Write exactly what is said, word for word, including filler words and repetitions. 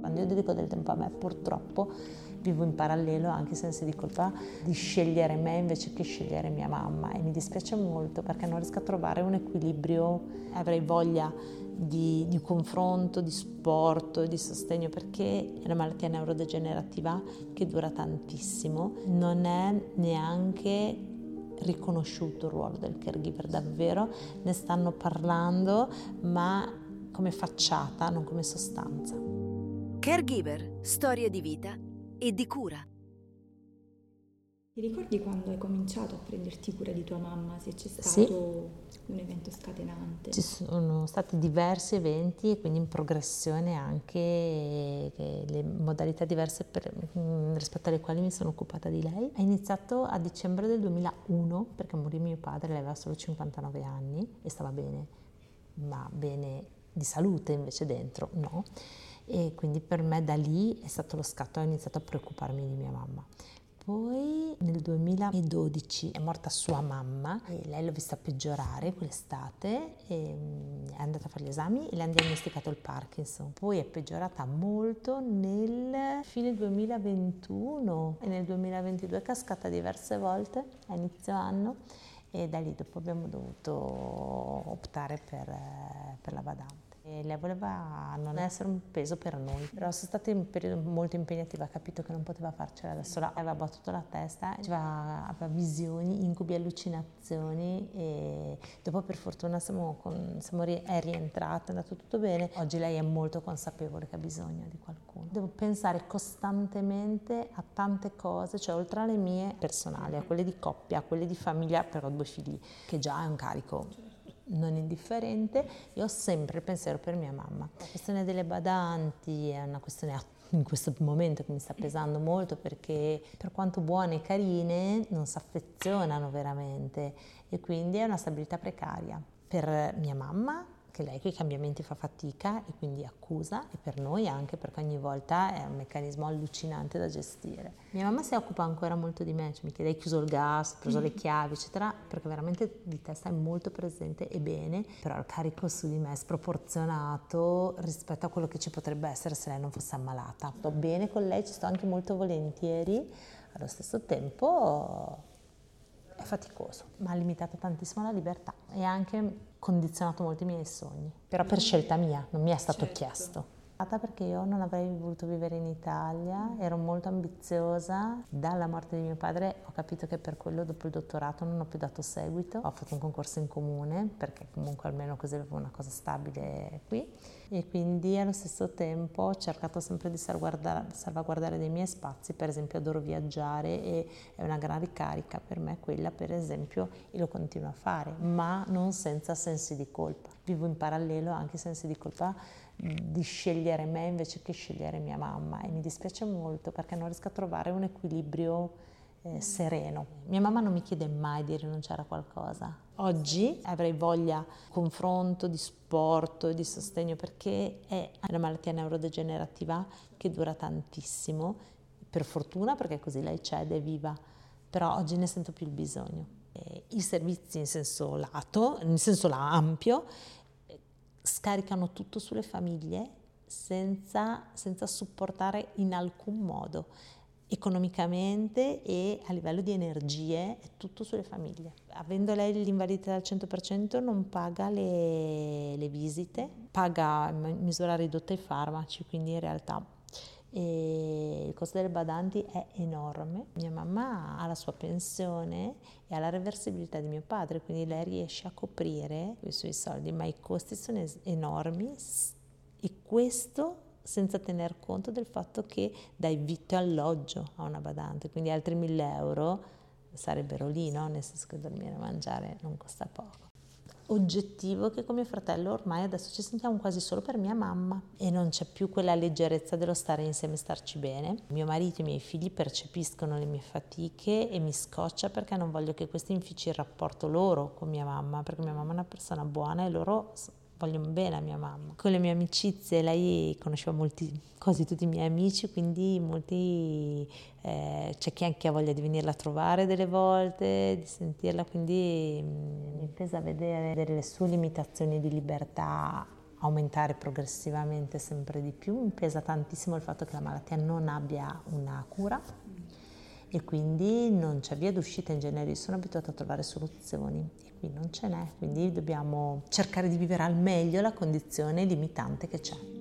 Quando io dedico del tempo a me, purtroppo vivo in parallelo anche i sensi di colpa di scegliere me invece che scegliere mia mamma, e mi dispiace molto perché non riesco a trovare un equilibrio. Avrei voglia di, di confronto, di supporto, di sostegno, perché è una malattia neurodegenerativa che dura tantissimo. Non è neanche riconosciuto il ruolo del caregiver, davvero ne stanno parlando ma come facciata, non come sostanza. Caregiver, storie di vita e di cura. Ti ricordi quando hai cominciato a prenderti cura di tua mamma, se c'è stato Sì. un evento scatenante? Ci sono stati diversi eventi e quindi in progressione anche le modalità diverse per, rispetto alle quali mi sono occupata di lei. È iniziato a dicembre del duemilauno, perché morì mio padre, lei aveva solo cinquantanove anni e stava bene, ma bene di salute, invece dentro no. E quindi per me da lì è stato lo scatto, ho iniziato a preoccuparmi di mia mamma. Poi nel duemiladodici è morta sua mamma e lei l'ho vista peggiorare quell'estate, e è andata a fare gli esami e le hanno diagnosticato il Parkinson. Poi è peggiorata molto nel fine duemilaventuno e nel duemilaventidue è cascata diverse volte a inizio anno, e da lì dopo abbiamo dovuto optare per, per la badante. E lei voleva non essere un peso per noi, però sono stata in un periodo molto impegnativo, ha capito che non poteva farcela da sola, aveva battuto la testa, aveva, aveva visioni, incubi, allucinazioni, e dopo per fortuna siamo, con, siamo ri, è rientrata, è andato tutto bene. Oggi lei è molto consapevole che ha bisogno di qualcuno. Devo pensare costantemente a tante cose, cioè oltre alle mie personali, a quelle di coppia, a quelle di famiglia, però ho due figli, che già è un carico non indifferente. Io ho sempre il pensiero per mia mamma. La questione delle badanti è una questione in questo momento che mi sta pesando molto, perché per quanto buone e carine non si affezionano veramente, e quindi è una stabilità precaria per mia mamma, che lei con i cambiamenti fa fatica e quindi accusa, e per noi anche, perché ogni volta è un meccanismo allucinante da gestire. Mia mamma si occupa ancora molto di me, cioè mi chiede: hai chiuso il gas, hai preso le chiavi, eccetera, perché veramente di testa è molto presente e bene, però il carico su di me è sproporzionato rispetto a quello che ci potrebbe essere se lei non fosse ammalata. Sto bene con lei, ci sto anche molto volentieri, allo stesso tempo è faticoso, ma ha limitato tantissimo la libertà e anche condizionato molto i miei sogni, però per scelta mia, non mi è stato certo. chiesto. Perché io non avrei voluto vivere in Italia, ero molto ambiziosa. Dalla morte di mio padre ho capito che per quello dopo il dottorato non ho più dato seguito, ho fatto un concorso in comune perché comunque almeno così avevo una cosa stabile qui, e quindi allo stesso tempo ho cercato sempre di salvaguardare, salvaguardare dei miei spazi. Per esempio adoro viaggiare e è una gran ricarica per me quella, per esempio, e lo continuo a fare, ma non senza sensi di colpa. Vivo in parallelo anche i sensi di colpa di scegliere me invece che scegliere mia mamma, e mi dispiace molto perché non riesco a trovare un equilibrio eh, sereno. Mia mamma non mi chiede mai di rinunciare a qualcosa. Oggi avrei voglia di confronto, di supporto, di sostegno, perché è una malattia neurodegenerativa che dura tantissimo, per fortuna, perché così lei c'è ed è viva, però oggi ne sento più il bisogno. E i servizi in senso lato, in senso ampio, scaricano tutto sulle famiglie senza, senza supportare in alcun modo, economicamente e a livello di energie, è tutto sulle famiglie. Avendo lei l'invalidità al cento per cento non paga le, le visite, paga in misura ridotta i farmaci, quindi in realtà e il costo delle badanti è enorme. Mia mamma ha la sua pensione e ha la reversibilità di mio padre, quindi lei riesce a coprire i suoi soldi, ma i costi sono es- enormi, e questo senza tener conto del fatto che dai vitto e alloggio a una badante, quindi altri mille euro sarebbero lì, no? Nel senso che dormire e mangiare non costa poco. Oggettivo che con mio fratello ormai adesso ci sentiamo quasi solo per mia mamma, e non c'è più quella leggerezza dello stare insieme e starci bene. Mio marito e i miei figli percepiscono le mie fatiche e mi scoccia, perché non voglio che questo infici il rapporto loro con mia mamma, perché mia mamma è una persona buona e loro vogliono bene a mia mamma. Con le mie amicizie, lei conosceva molti, quasi tutti i miei amici, quindi molti, eh, c'è chi anche ha voglia di venirla a trovare delle volte, di sentirla, quindi mh, mi pesa vedere, vedere le sue limitazioni di libertà aumentare progressivamente sempre di più. Mi pesa tantissimo il fatto che la malattia non abbia una cura e quindi non c'è via d'uscita in genere. Io sono abituata a trovare soluzioni e qui non ce n'è, quindi dobbiamo cercare di vivere al meglio la condizione limitante che c'è.